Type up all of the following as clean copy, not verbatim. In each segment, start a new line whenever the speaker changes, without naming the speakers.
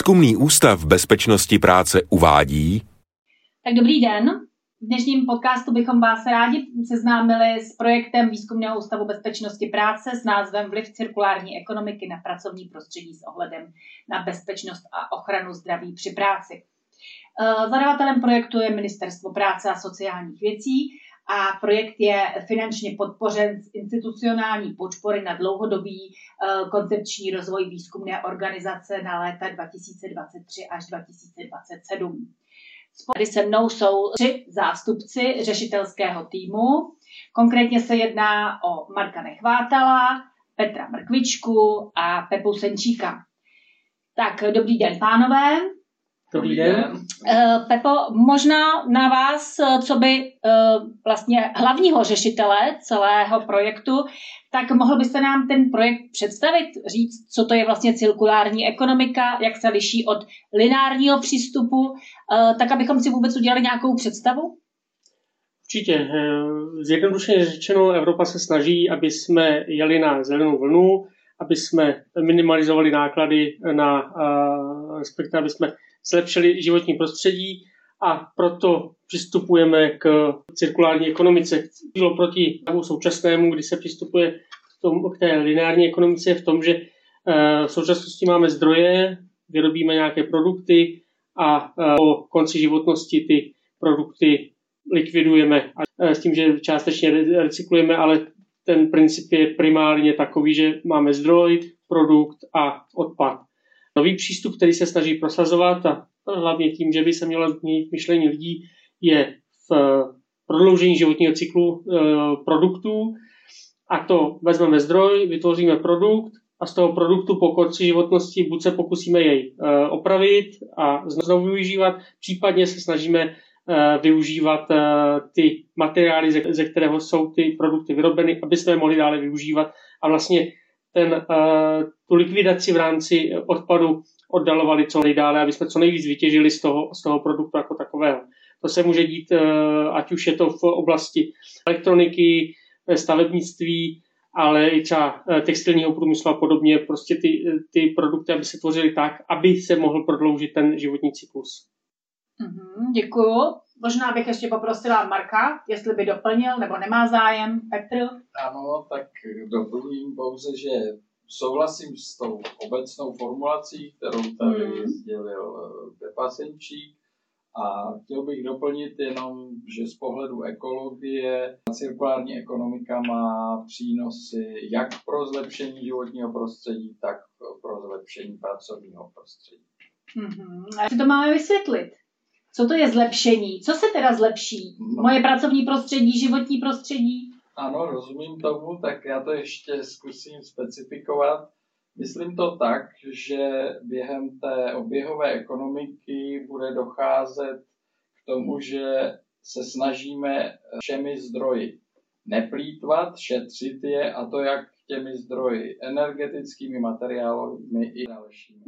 Výzkumný ústav bezpečnosti práce uvádí.
Tak dobrý den. V dnešním podcastu bychom vás rádi seznámili s projektem Výzkumného ústavu bezpečnosti práce s názvem Vliv cirkulární ekonomiky na pracovní prostředí s ohledem na bezpečnost a ochranu zdraví při práci. Zadavatelem projektu je Ministerstvo práce a sociálních věcí a projekt je finančně podpořen z institucionální podpory na dlouhodobý koncepční rozvoj výzkumné organizace na léta 2023 až 2027. Tady se mnou jsou 3 zástupci řešitelského týmu. Konkrétně se jedná o Marka Nechvátala, Petra Mrkvičku a Pepu Senčíka. Tak, dobrý den, pánové.
Dobrý den.
Pepo, možná na vás, co by vlastně hlavního řešitele celého projektu, tak mohl byste nám ten projekt představit, říct, co to je vlastně cirkulární ekonomika, jak se liší od lineárního přístupu, tak abychom si vůbec udělali nějakou představu?
Určitě. Zjednodušeně řečeno, Evropa se snaží, aby jsme jeli na zelenou vlnu, aby jsme minimalizovali náklady respektive aby jsme zlepšili životní prostředí a proto přistupujeme k cirkulární ekonomice. Proti současnému, kdy se přistupuje k té lineární ekonomice, v tom, že v současnosti máme zdroje, vyrobíme nějaké produkty a po konci životnosti ty produkty likvidujeme. A s tím, že částečně recyklujeme, ale ten princip je primárně takový, že máme zdroj, produkt a odpad. Nový přístup, který se snaží prosazovat a hlavně tím, že by se mělo změnit myšlení lidí, je v prodloužení životního cyklu produktů. A to vezmeme zdroj, vytvoříme produkt a z toho produktu po konci životnosti buď se pokusíme jej opravit a znovu využívat, případně se snažíme využívat ty materiály, ze kterého jsou ty produkty vyrobeny, aby jsme je mohli dále využívat a vlastně tu likvidaci v rámci odpadu oddalovali co nejdále, aby jsme co nejvíc vytěžili z toho produktu jako takového. To se může dít, ať už je to v oblasti elektroniky, stavebnictví, ale i třeba textilního průmyslu a podobně. Prostě ty produkty, aby se tvořily tak, aby se mohl prodloužit ten životní cyklus.
Děkuju. Možná bych ještě poprosila Marka, jestli by doplnil, nebo nemá zájem. Petr?
Ano, tak doplním pouze, že souhlasím s tou obecnou formulací, kterou tady sdělil Pepa Senčík. A chtěl bych doplnit jenom, že z pohledu ekologie cirkulární ekonomika má přínosy jak pro zlepšení životního prostředí, tak pro zlepšení pracovního prostředí.
A to máme vysvětlit. Co to je zlepšení? Co se teda zlepší? Moje pracovní prostředí, životní prostředí?
Ano, rozumím tomu, tak já to ještě zkusím specifikovat. Myslím to tak, že během té oběhové ekonomiky bude docházet k tomu, že se snažíme všemi zdroji neplýtvat, šetřit je, a to jak těmi zdroji energetickými, materiálovými i dalšími.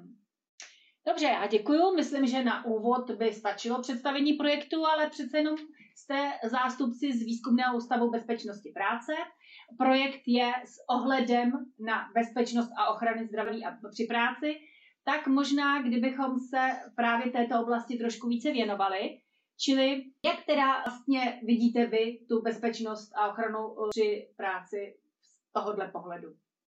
Dobře, a děkuju. Myslím, že na úvod by stačilo představení projektu, ale přece jenom jste zástupci z Výzkumného ústavu bezpečnosti práce. Projekt je s ohledem na bezpečnost a ochranu zdraví a při práci, tak možná, kdybychom se právě této oblasti trošku více věnovali, čili jak teda vlastně vidíte vy tu bezpečnost a ochranu při práci z tohohle pohledu?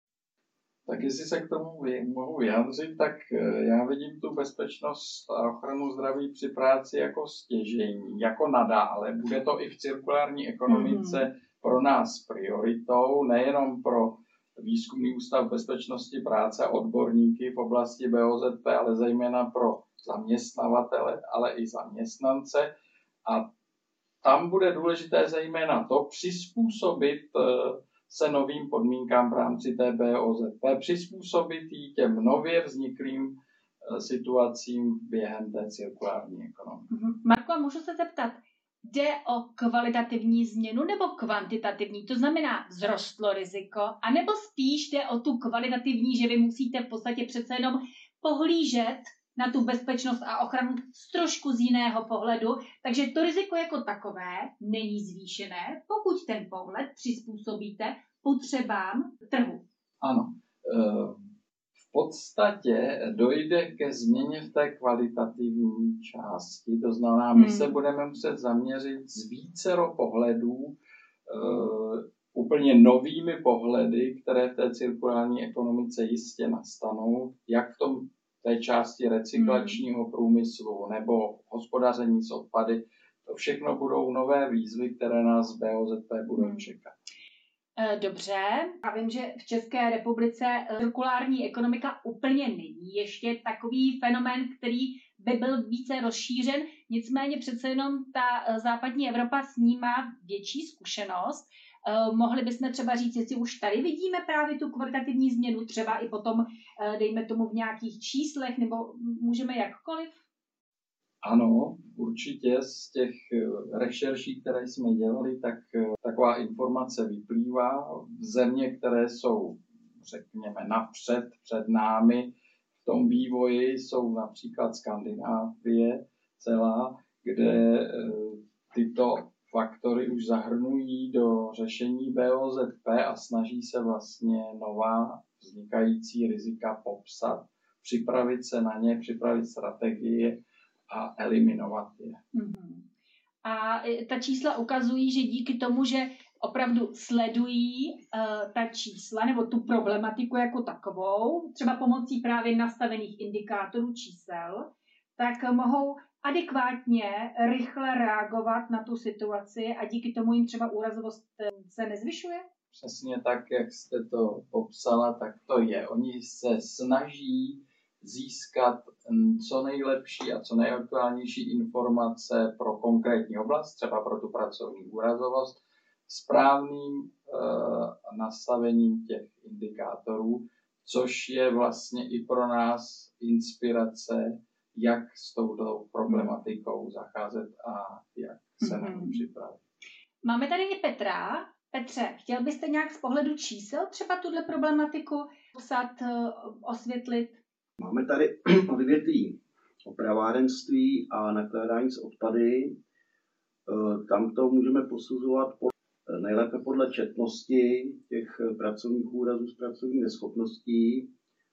Tak jestli se k tomu mohu vyjádřit, tak já vidím tu bezpečnost a ochranu zdraví při práci jako stěžejní, jako nadále. Bude to i v cirkulární ekonomice pro nás prioritou, nejenom pro Výzkumný ústav bezpečnosti práce a odborníky v oblasti BOZP, ale zejména pro zaměstnavatele, ale i zaměstnance. A tam bude důležité zejména to přizpůsobit se novým podmínkám v rámci té BOZP, přizpůsobit ji těm nově vzniklým situacím během té cirkulární ekonomiky.
Marko, můžu se zeptat, jde o kvalitativní změnu nebo kvantitativní? To znamená, vzrostlo riziko, anebo spíš jde o tu kvalitativní, že vy musíte v podstatě přece jenom pohlížet na tu bezpečnost a ochranu z trošku z jiného pohledu, takže to riziko jako takové není zvýšené, pokud ten pohled přizpůsobíte potřebám trhu.
Ano. V podstatě dojde ke změně v té kvalitativní části. To znamená, my se budeme muset zaměřit z vícero pohledů, úplně novými pohledy, které v té cirkulární ekonomice jistě nastanou, jak v té části recyklačního průmyslu nebo hospodaření s odpady. To všechno budou nové výzvy, které nás BOZP budou čekat.
Dobře, já vím, že v České republice cirkulární ekonomika úplně není ještě takový fenomén, který by byl více rozšířen, nicméně přece jenom ta západní Evropa s ní má větší zkušenost. Mohli bychom třeba říct, jestli už tady vidíme právě tu kvalitativní změnu, třeba i potom, dejme tomu v nějakých číslech, nebo můžeme jakkoliv?
Ano, určitě z těch rešerší, které jsme dělali, tak taková informace vyplývá. Země, které jsou, řekněme, napřed, před námi v tom vývoji, jsou například Skandinávie celá, kde tyto faktory už zahrnují do řešení BOZP a snaží se vlastně nová vznikající rizika popsat, připravit se na ně, připravit strategie a eliminovat je.
A ta čísla ukazují, že díky tomu, že opravdu sledují ta čísla nebo tu problematiku jako takovou, třeba pomocí právě nastavených indikátorů čísel, tak mohou adekvátně, rychle reagovat na tu situaci a díky tomu jim třeba úrazovost se nezvyšuje?
Přesně tak, jak jste to popsala, tak to je. Oni se snaží získat co nejlepší a co nejaktuálnější informace pro konkrétní oblast, třeba pro tu pracovní úrazovost, správným nastavením těch indikátorů, což je vlastně i pro nás inspirace, jak s touto problematikou zacházet a jak se na ní připravit.
Máme tady i Petra. Petře, chtěl byste nějak z pohledu čísel třeba tuhle problematiku popsat, osvětlit?
Máme tady odvětví opravárenství a nakládání s odpady. Tam to můžeme posuzovat nejlépe podle četnosti těch pracovních úrazů s pracovní neschopností.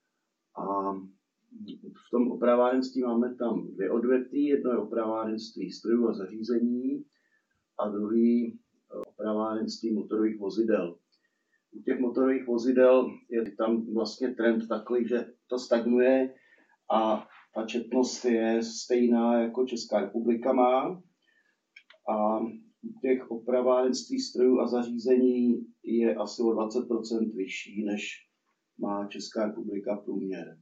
A v tom opravárenství máme tam dvě odvětví. Jedno je opravárenství strojů a zařízení a druhý opravárenství motorových vozidel. U těch motorových vozidel je tam vlastně trend takový, že to stagnuje a ta četnost je stejná, jako Česká republika má. A u těch opravárenství strojů a zařízení je asi o 20% vyšší, než má Česká republika průměr.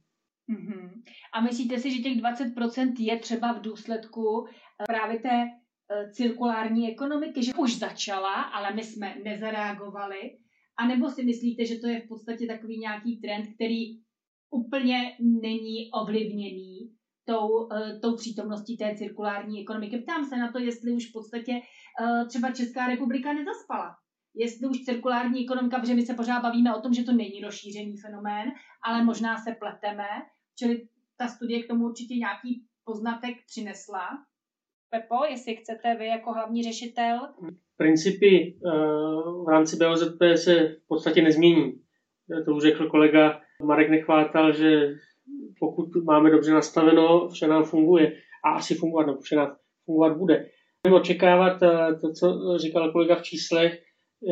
A myslíte si, že těch 20% je třeba v důsledku právě té cirkulární ekonomiky, že už začala, ale my jsme nezareagovali? A nebo si myslíte, že to je v podstatě takový nějaký trend, který úplně není ovlivněný tou přítomností té cirkulární ekonomiky? Ptám se na to, jestli už v podstatě třeba Česká republika nezaspala. Jestli už cirkulární ekonomika, protože my se pořád bavíme o tom, že to není rozšířený fenomén, ale možná se pleteme. Čili ta studie k tomu určitě nějaký poznatek přinesla. Pepo, jestli chcete vy jako hlavní řešitel?
Principy v rámci BOZP se v podstatě nezmění. To už řekl kolega Marek Nechvátal, že pokud máme dobře nastaveno, vše nám funguje a asi fungovat, nebo vše nám fungovat bude. Můžeme očekávat to, co říkal kolega v číslech,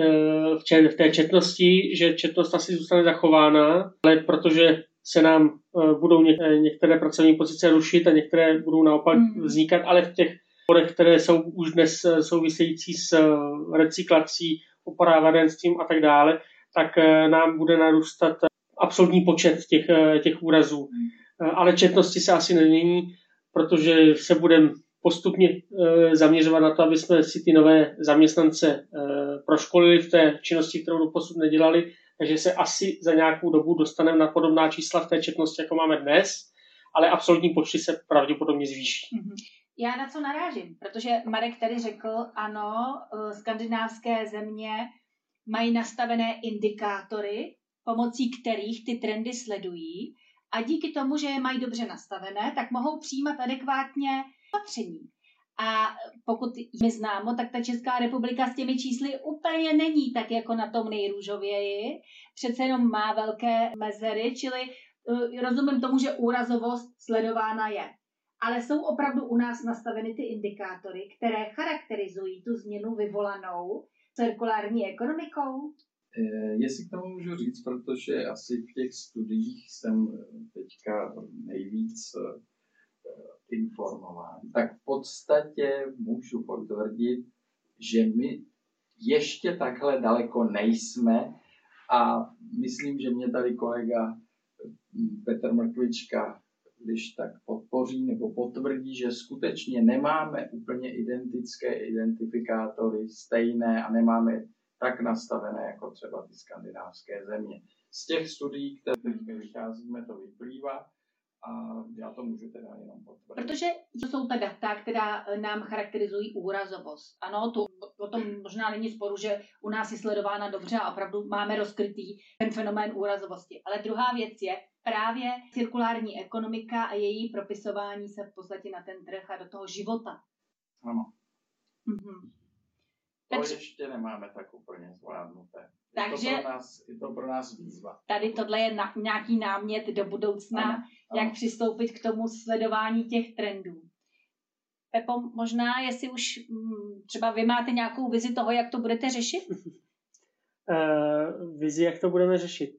v té četnosti, že četnost asi zůstane zachována, ale protože se nám budou některé pracovní pozice rušit a některé budou naopak vznikat, ale v těch bodech, které jsou už dnes související s recyklací, opravárenstvím a tak dále, tak nám bude narůstat absolutní počet těch úrazů. Ale četnosti se asi nemění, protože se budeme postupně zaměřovat na to, aby jsme si ty nové zaměstnance proškolili v té činnosti, kterou doposud nedělali, takže se asi za nějakou dobu dostaneme na podobná čísla v té četnosti, jako máme dnes, ale absolutní počty se pravděpodobně zvýší.
Já na co narážím? Protože Marek tady řekl, ano, skandinávské země mají nastavené indikátory, pomocí kterých ty trendy sledují a díky tomu, že je mají dobře nastavené, tak mohou přijímat adekvátně opatření. A pokud mi známo, tak ta Česká republika s těmi čísly úplně není tak jako na tom nejrůžověji. Přece jenom má velké mezery, čili rozumím tomu, že úrazovost sledována je. Ale jsou opravdu u nás nastaveny ty indikátory, které charakterizují tu změnu vyvolanou cirkulární ekonomikou?
Jestli k tomu můžu říct, protože asi v těch studiích jsem teďka nejvíc informován, tak v podstatě můžu potvrdit, že my ještě takhle daleko nejsme a myslím, že mě tady kolega Petr Mrkvička když tak podpoří nebo potvrdí, že skutečně nemáme úplně identické identifikátory, stejné a nemáme tak nastavené jako třeba ty skandinávské země. Z těch studií, které vycházíme, to vyplývá a já to můžu teda jenom potvrdit.
Protože to jsou ta data, která nám charakterizují úrazovost. Ano, o tom možná není sporu, že u nás je sledována dobře a opravdu máme rozkrytý ten fenomén úrazovosti. Ale druhá věc je právě cirkulární ekonomika a její propisování se v podstatě na ten trh a do toho života.
Ano.
Mhm.
To ještě nemáme tak úplně zvládnuté.
Takže
je to pro nás výzva.
Tady tohle je nějaký námět do budoucna, ano. Jak přistoupit k tomu sledování těch trendů. Pepo, možná, jestli už třeba vy máte nějakou vizi toho, jak to budete řešit?
Vizi, jak to budeme řešit.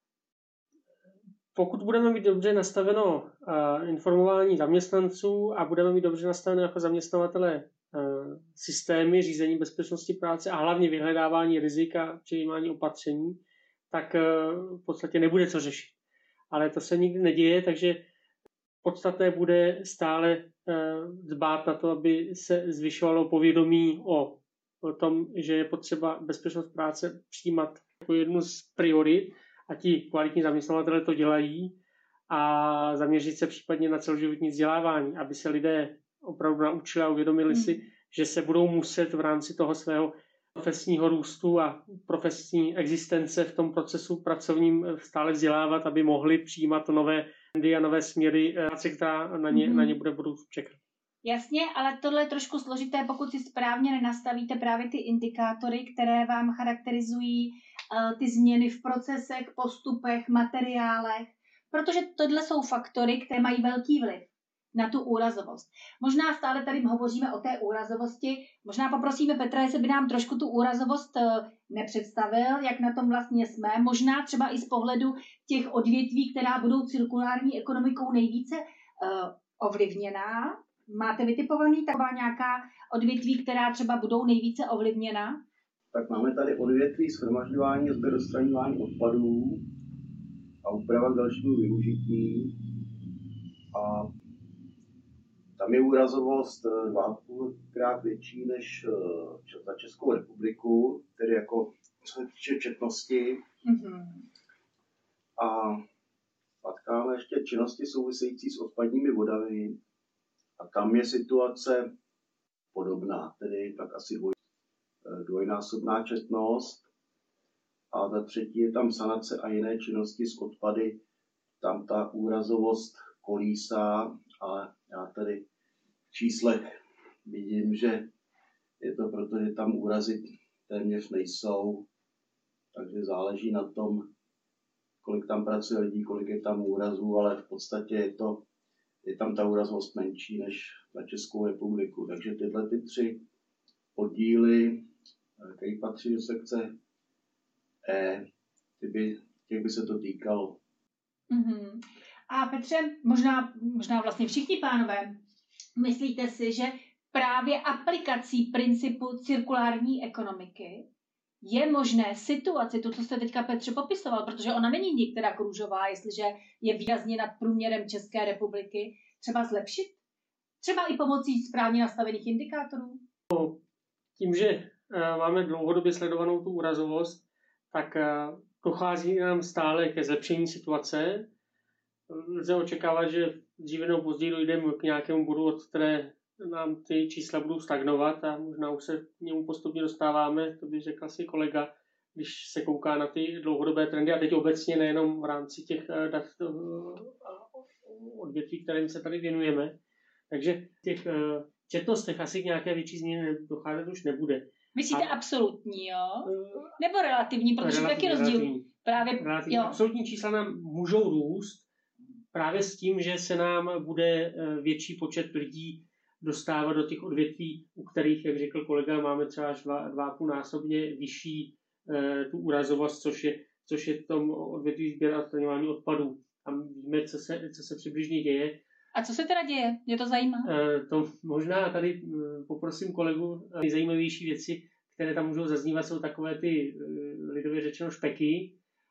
Pokud budeme mít dobře nastaveno informování zaměstnanců a budeme mít dobře nastaveno jako zaměstnavatele systémy řízení bezpečnosti práce a hlavně vyhledávání rizika, přijímání opatření, tak v podstatě nebude co řešit. Ale to se nikdy neděje, takže podstatné bude stále dbát na to, aby se zvyšovalo povědomí o tom, že je potřeba bezpečnost práce přijímat jako jednu z priorit a ti kvalitní zaměstnavatelé to dělají a zaměřit se případně na celoživotní vzdělávání, aby se lidé opravdu naučili a uvědomili si, že se budou muset v rámci toho svého profesního růstu a profesní existence v tom procesu pracovním stále vzdělávat, aby mohli přijímat nové trendy a nové směry, která na ně bude budoucnu čekat.
Jasně, ale tohle je trošku složité, pokud si správně nenastavíte právě ty indikátory, které vám charakterizují ty změny v procesech, postupech, materiálech, protože tohle jsou faktory, které mají velký vliv na tu úrazovost. Možná stále tady hovoříme o té úrazovosti, možná poprosíme Petra, jestli by nám trošku tu úrazovost nepředstavil, jak na tom vlastně jsme, možná třeba i z pohledu těch odvětví, která budou cirkulární ekonomikou nejvíce ovlivněná. Máte vytipovaný taková nějaká odvětví, která třeba budou nejvíce ovlivněna?
Tak máme tady odvětví shromažďování a zběrostraňování odpadů a úprava k dalšímu využití. A tam je úrazovost 2,5krát větší než za Českou republiku, tedy jako co se týče četnosti. Mm-hmm. A pak máme ještě činnosti související s odpadními vodami. A tam je situace podobná, tedy tak asi dvojnásobná četnost. A za třetí je tam sanace a jiné činnosti s odpady. Tam ta úrazovost kolísá, ale já tady v číslech vidím, že je to proto, že tam úrazy téměř nejsou. Takže záleží na tom, kolik tam pracuje lidí, kolik je tam úrazů, ale v podstatě je tam ta úrazovost menší než na Českou republiku. Takže tyhle ty tři oddíly, které patří do sekce E, těch by se to týkalo.
Mm-hmm. A Petře, možná vlastně všichni pánové, myslíte si, že právě aplikací principu cirkulární ekonomiky je možné situaci, to, co jste teďka Petře popisoval, protože ona není některá růžová, jestliže je výrazně nad průměrem České republiky, třeba zlepšit? Třeba i pomocí správně nastavených indikátorů?
Tím, že máme dlouhodobě sledovanou tu úrazovost, tak dochází nám stále ke zlepšení situace. Lze očekávat, že dříve nebo později dojdeme k nějakému bodu, od které nám ty čísla budou stagnovat a možná už se k němu postupně dostáváme, to by řekl asi kolega, když se kouká na ty dlouhodobé trendy a teď obecně nejenom v rámci těch dat odvětví, kterým se tady věnujeme. Takže v těch četnostech asi k nějaké větší změně docházet už nebude.
Myslíte absolutní, jo? Nebo relativní, protože taky rozdíl.
Relativní. Absolutní čísla nám můžou růst, právě s tím, že se nám bude větší počet lidí dostávat do těch odvětví, u kterých, jak řekl kolega, máme třeba až 2,5násobně vyšší tu úrazovost, což je v tom odvětví sběru a odstraňování odpadů. A víme, co se přibližně děje.
A co se teda děje? Mě to zajímá.
To možná tady poprosím kolegu. Nejzajímavější věci, které tam můžou zaznívat, jsou takové ty lidově řečeno špeky.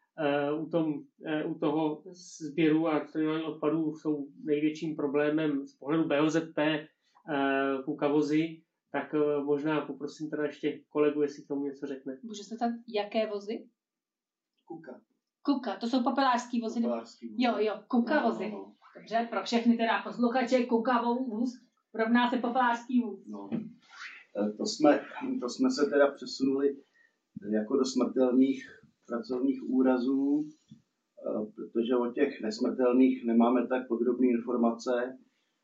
U toho sběru a odstraňování odpadů jsou největším problémem z pohledu BOZP kukavozy. Tak možná poprosím teda ještě kolegu, jestli k tomu něco řekne.
Může se tam jaké vozy?
Kuka,
to jsou papelářský vozy. Jo, kukavozy. No. Dobře, pro všechny teda posluchače kukavou vůz rovná se papelářský vůz.
No. To jsme se teda přesunuli jako do smrtelných pracovních úrazů, protože o těch nesmrtelných nemáme tak podrobné informace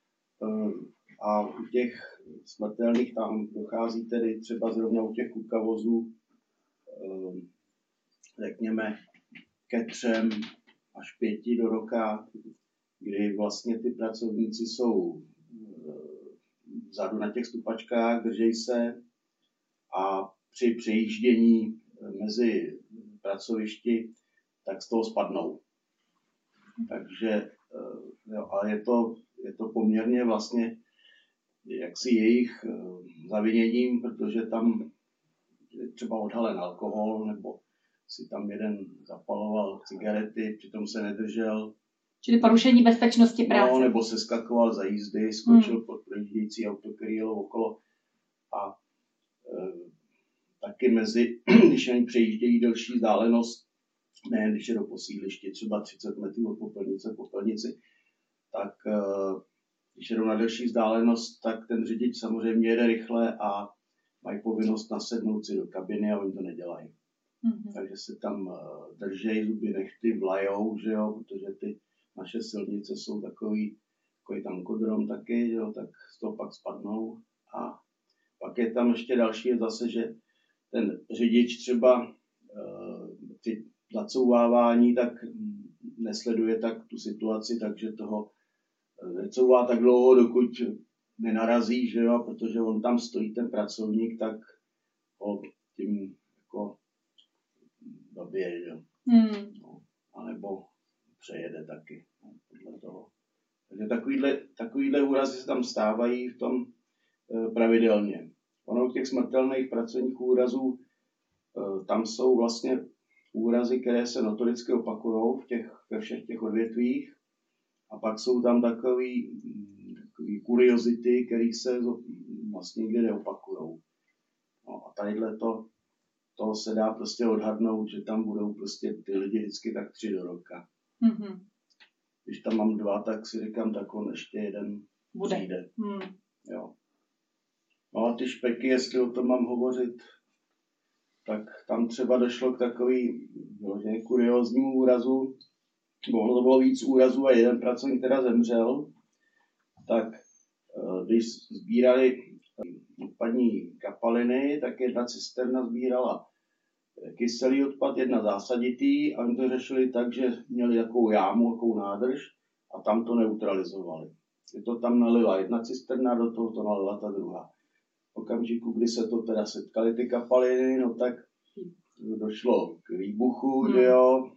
a u těch smrtelných tam dochází tedy třeba zrovna u těch kukavozů, řekněme, ke 3 až 5 do roka, kdy vlastně ty pracovníci jsou vzadu na těch stupačkách, držej se a při přejíždění mezi pracovišti, tak z toho spadnou. Takže a je to poměrně vlastně jaksi jejich zaviněním, protože tam je třeba odhalen alkohol, nebo si tam jeden zapaloval cigarety, přitom se nedržel.
Čili porušení bezpečnosti práce.
No, nebo se skakoval za jízdy, skočil pod projíždějící auto, který jelo okolo. A taky když oni přejíždějí delší vzdálenost, ne, když je do posíliště, třeba 30 metrů od popelnici, tak když jedou na delší vzdálenost, tak ten řidič samozřejmě jede rychle a mají povinnost nasednout si do kabiny a oni to nedělají. Mm-hmm. Takže se tam držej, zuby nechty, vlajou, že jo, protože ty naše silnice jsou takový tankodrom taky, že jo, tak z toho pak spadnou. A pak je tam ještě další je zase, že ten řidič třeba při nacouvávání tak nesleduje tak tu situaci, takže toho necouvá tak dlouho, dokud nenarazí, že jo, protože on tam stojí ten pracovník, tak ho tím jako dobije, jo. No, anebo přejede taky, no, podle toho. Takže takovýhle úrazy se tam stávají v tom pravidelně. Ono u těch smrtelných pracovních úrazů, tam jsou vlastně úrazy, které se notoricky opakují ve všech těch odvětvích. A pak jsou tam takový kuriozity, které se vlastně nikdy neopakují. No a tadyhle to se dá prostě odhadnout, že tam budou prostě ty lidi vždycky tak 3 do roka. Mm-hmm. Když tam mám 2, tak si říkám, tak on ještě jeden přijde. Jo. No a ty špeky, jestli o tom mám hovořit, tak tam třeba došlo k takový kurióznímu úrazu. Ono to bylo víc úrazů a jeden pracovník teda zemřel. Tak když sbírali odpadní kapaliny, tak jedna cisterna sbírala kyselý odpad, jedna zásaditý a oni to řešili tak, že měli takovou jámu, takovou nádrž a tam to neutralizovali. Je to tam nalila jedna cisterna, do toho to nalila ta druhá. V okamžiku, kdy se to teda setkaly ty kapaliny, no tak došlo k výbuchu, že jo,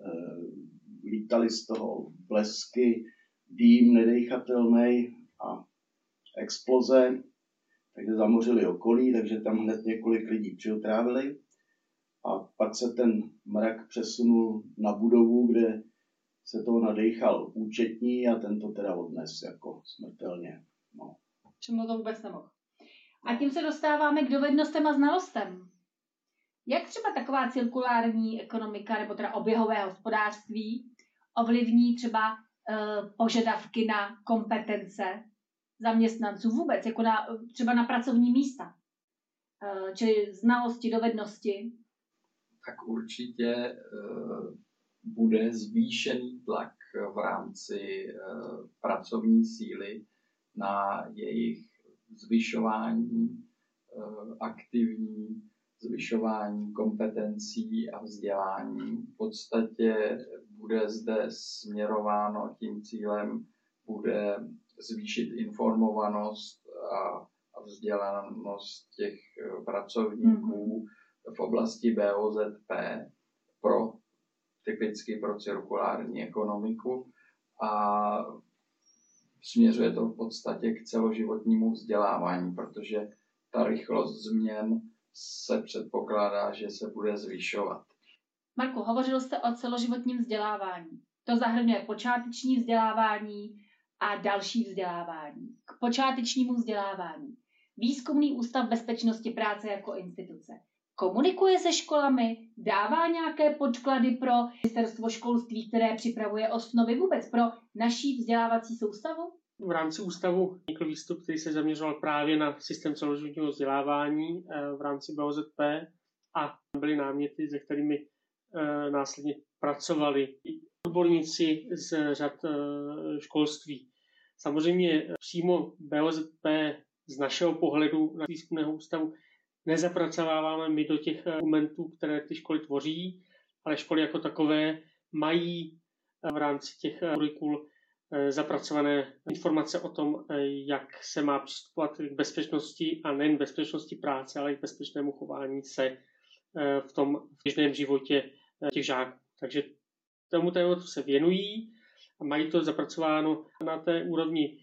lítaly z toho blesky, dým nedejchatelný a exploze, takže zamořili okolí, takže tam hned několik lidí přiotrávili. A pak se ten mrak přesunul na budovu, kde se toho nadejchal účetní a ten to teda odnes jako smrtelně. No.
Čemu to vůbec nemohl. A tím se dostáváme k dovednostem a znalostem. Jak třeba taková cirkulární ekonomika nebo teda oběhové hospodářství ovlivní třeba požadavky na kompetence zaměstnanců vůbec, jako třeba na pracovní místa? Čili znalosti, dovednosti?
Tak určitě bude zvýšený tlak v rámci pracovní síly na jejich zvyšování aktivní, zvyšování kompetencí a vzdělání. V podstatě bude zde směrováno tím cílem, bude zvýšit informovanost a vzdělanost těch pracovníků v oblasti BOZP typicky pro cirkulární ekonomiku a směřuje to v podstatě k celoživotnímu vzdělávání, protože ta rychlost změn se předpokládá, že se bude zvyšovat.
Marku, hovořil jste o celoživotním vzdělávání. To zahrnuje počáteční vzdělávání a další vzdělávání. K počátečnímu vzdělávání. Výzkumný ústav bezpečnosti práce jako instituce komunikuje se školami, dává nějaké podklady pro ministerstvo školství, které připravuje osnovy vůbec pro naší vzdělávací soustavu?
V rámci ústavu vznikl výstup, který se zaměřoval právě na systém celoživotního vzdělávání v rámci BOZP a byly náměty, se kterými následně pracovali odborníci z řad školství. Samozřejmě přímo BOZP z našeho pohledu na výzkumného ústavu nezapracováváme my do těch dokumentů, které ty školy tvoří, ale školy jako takové mají v rámci těch kurikul zapracované informace o tom, jak se má přistupovat k bezpečnosti a nejen bezpečnosti práce, ale i k bezpečnému chování se v tom běžném životě těch žáků. Takže tomu tématu se věnují a mají to zapracováno na té úrovni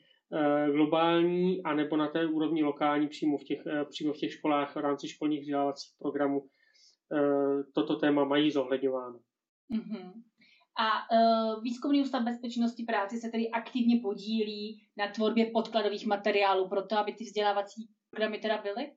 globální anebo na té úrovni lokální přímo v těch školách v rámci školních vzdělávacích programů. Toto téma mají zohledňováno.
Mm-hmm. A Výzkumný ústav bezpečnosti práce se tedy aktivně podílí na tvorbě podkladových materiálů pro to, aby ty vzdělávací programy teda byly?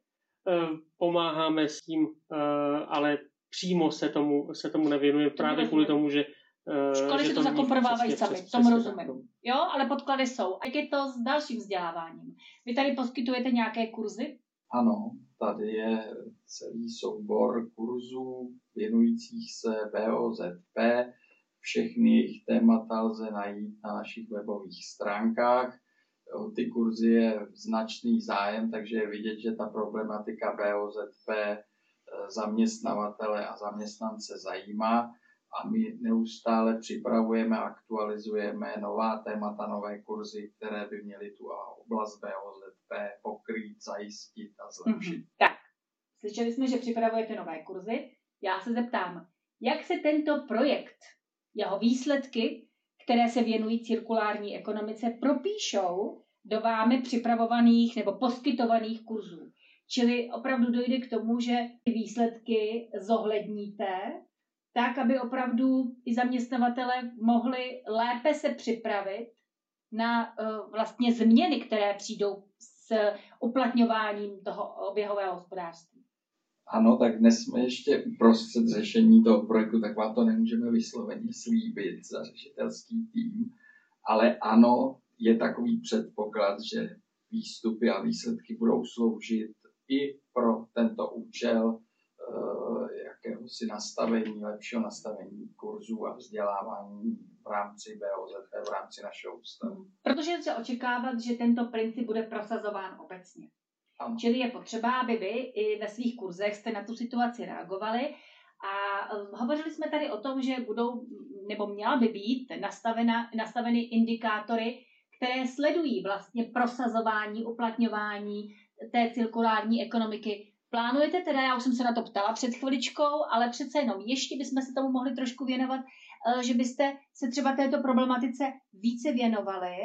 Pomáháme s tím, ale přímo se tomu nevěnujeme právě kvůli tomu, že
školy si to zakomponovávají sami, tomu rozumím. Jo, ale podklady jsou. A jak je to s dalším vzděláváním? Vy tady poskytujete nějaké kurzy?
Ano, tady je celý soubor kurzů věnujících se BOZP. Všechny jejich témata lze najít na našich webových stránkách. O ty kurzy je značný zájem, takže je vidět, že ta problematika BOZP zaměstnavatele a zaměstnance zajímá. A my neustále připravujeme, aktualizujeme nová témata, nové kurzy, které by měly tu oblast BOZP pokrýt, zajistit a zlepšit.
Tak, slyšeli jsme, že připravujete nové kurzy. Já se zeptám, jak se tento projekt, jeho výsledky, které se věnují cirkulární ekonomice, propíšou do vámi připravovaných nebo poskytovaných kurzů? Čili opravdu dojde k tomu, že ty výsledky zohledníte, tak, aby opravdu i zaměstnavatele mohli lépe se připravit na vlastně změny, které přijdou s uplatňováním toho oběhového hospodářství.
Ano, tak dnes jsme ještě uprostřed řešení toho projektu, tak vám to nemůžeme vysloveně slíbit za řešitelský tým, ale ano, je takový předpoklad, že výstupy a výsledky budou sloužit i pro tento účel jakéhosi nastavení, lepšího nastavení kurzů a vzdělávání v rámci BOZP, v rámci našeho ústavu.
Protože se očekávat, že tento princip bude prosazován obecně. Ano. Čili je potřeba, aby vy i ve svých kurzech jste na tu situaci reagovali a hovořili jsme tady o tom, že budou, nebo měla by být nastaveny indikátory, které sledují vlastně prosazování, uplatňování té cirkulární ekonomiky. Plánujete teda, já už jsem se na to ptala před chviličkou, ale přece jenom ještě bychom se tomu mohli trošku věnovat, že byste se třeba této problematice více věnovali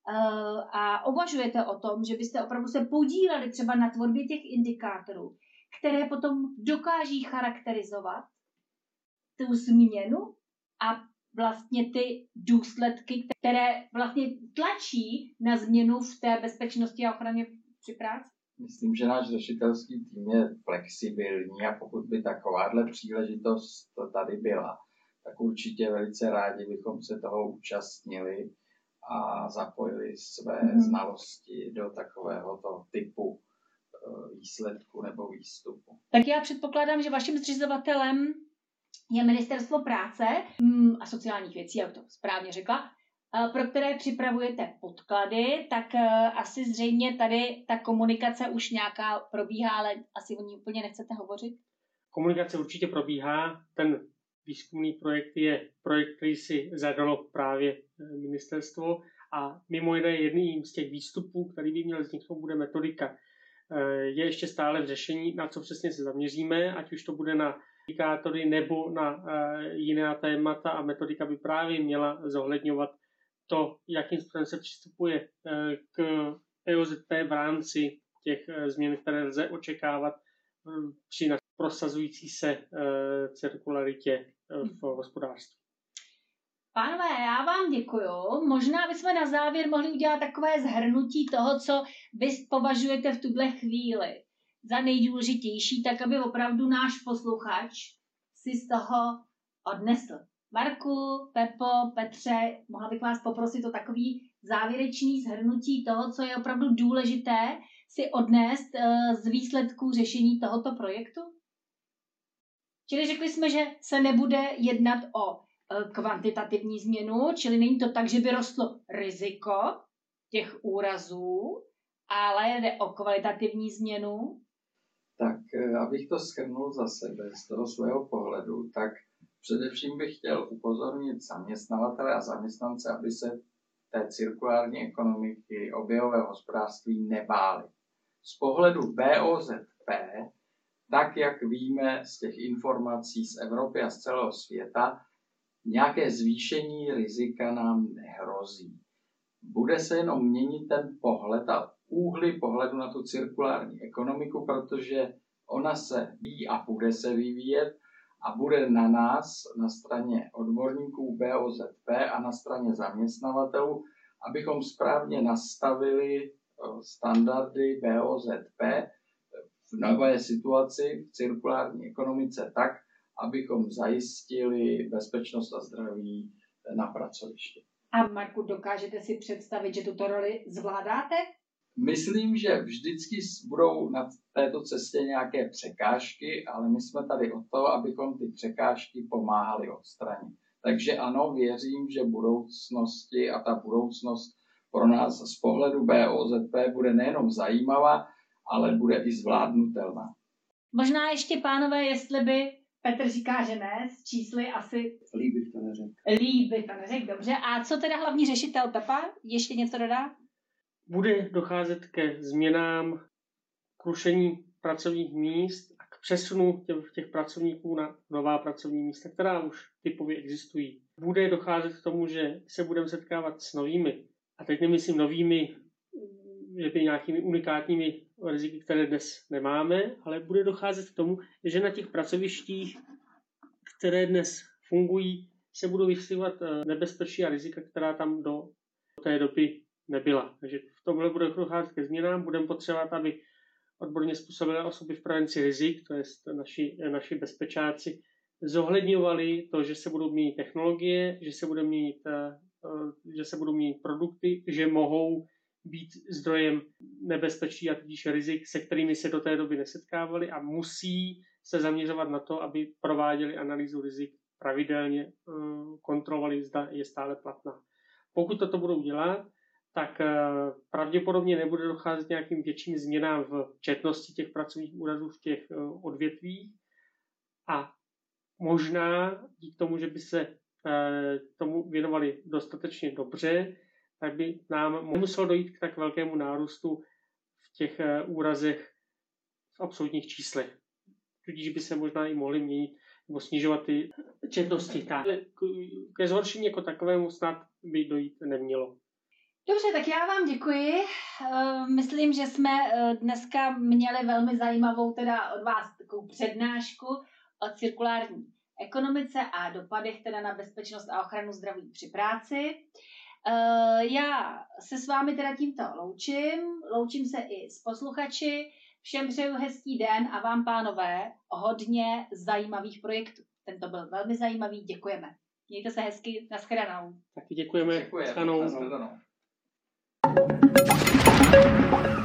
a uvažujete o tom, že byste opravdu se podíleli třeba na tvorbě těch indikátorů, které potom dokáží charakterizovat tu změnu a vlastně ty důsledky, které vlastně tlačí na změnu v té bezpečnosti a ochraně při práci?
Myslím, že náš řešitelský tým je flexibilní a pokud by takováhle příležitost tady byla, tak určitě velice rádi bychom se toho účastnili a zapojili své znalosti do takovéhoto typu výsledku nebo výstupu.
Tak já předpokládám, že vaším zřizovatelem je Ministerstvo práce a sociálních věcí, jak to správně řekla, pro které připravujete podklady, tak asi zřejmě tady ta komunikace už nějaká probíhá, ale asi o ní úplně nechcete hovořit?
Komunikace určitě probíhá. Ten výzkumný projekt je projekt, který si zadalo právě ministerstvo a mimo jiné jedním z těch výstupů, který by měl vzniknout, bude metodika. Je ještě stále v řešení, na co přesně se zaměříme, ať už to bude na indikátory nebo na jiná témata a metodika by právě měla zohledňovat to, jakým způsobem se přistupuje k EOZP v rámci těch změn, které lze očekávat při prosazující se cirkularitě v hospodářství.
Pánové, já vám děkuju. Možná bychom na závěr mohli udělat takové shrnutí toho, co vy považujete v tuhle chvíli za nejdůležitější, tak aby opravdu náš posluchač si z toho odnesl. Marku, Pepo, Petře, mohla bych vás poprosit o takový závěrečný shrnutí toho, co je opravdu důležité si odnést z výsledků řešení tohoto projektu? Čili řekli jsme, že se nebude jednat o kvantitativní změnu, čili není to tak, že by rostlo riziko těch úrazů, ale jde o kvalitativní změnu.
Tak abych to shrnul za sebe z toho svého pohledu, tak především bych chtěl upozornit zaměstnavatele a zaměstnance, aby se té cirkulární ekonomiky, oběhového hospodářství nebáli. Z pohledu BOZP, tak jak víme z těch informací z Evropy a z celého světa, nějaké zvýšení rizika nám nehrozí. Bude se jenom měnit ten pohled a úhly pohledu na tu cirkulární ekonomiku, protože ona se vyvíjí a bude se vyvíjet a bude na nás, na straně odborníků BOZP a na straně zaměstnavatelů, abychom správně nastavili standardy BOZP v nové situaci v cirkulární ekonomice tak, abychom zajistili bezpečnost a zdraví na pracovišti.
A Marku, dokážete si představit, že tuto roli zvládáte?
Myslím, že vždycky budou na této cestě nějaké překážky, ale my jsme tady o to, abychom ty překážky pomáhali odstranit. Takže ano, věřím, že budoucnosti a ta budoucnost pro nás z pohledu BOZP bude nejenom zajímavá, ale bude i zvládnutelná.
Možná ještě, pánové, jestli by Petr říká, že ne, s čísly asi...
Líp bych to neřekl.
Líp by to neřekl, dobře. A co teda hlavní řešitel Pepa? Ještě něco dodá?
Bude docházet ke změnám, k rušení pracovních míst a k přesunu těch pracovníků na nová pracovní místa, která už typově existují. Bude docházet k tomu, že se budeme setkávat s novými, a teď nemyslím novými, že by nějakými unikátními riziky, které dnes nemáme, ale bude docházet k tomu, že na těch pracovištích, které dnes fungují, se budou vyskytovat nebezpečí a rizika, která tam do té doby nebyla. Takže v tomhle bude docházet ke změnám. Budeme potřebovat, aby odborně způsobilé osoby v prevenci rizik, to je naši bezpečáci, zohledňovali to, že se budou měnit technologie, že se budou měnit produkty, že mohou být zdrojem nebezpečí a tudíž rizik, se kterými se do té doby nesetkávali a musí se zaměřovat na to, aby prováděli analýzu rizik pravidelně, kontrolovali, zda je stále platná. Pokud toto budou dělat, tak pravděpodobně nebude docházet nějakým větším změnám v četnosti těch pracovních úrazů v těch odvětvích a možná díky tomu, že by se tomu věnovali dostatečně dobře, tak by nám nemuselo dojít k tak velkému nárůstu v těch úrazech v absolutních číslech. Tudíž by se možná i mohly měnit nebo snižovat ty četnosti. Ke zhoršení jako takovému snad by dojít nemělo.
Dobře, tak já vám děkuji. Myslím, že jsme dneska měli velmi zajímavou teda od vás takovou přednášku o cirkulární ekonomice a dopadech teda na bezpečnost a ochranu zdraví při práci. Já se s vámi teda tímto loučím se i s posluchači, všem přeju hezký den a vám, pánové, hodně zajímavých projektů. Tento byl velmi zajímavý, děkujeme. Mějte se hezky, nashledanou.
Taky děkujeme.
Nashledanou.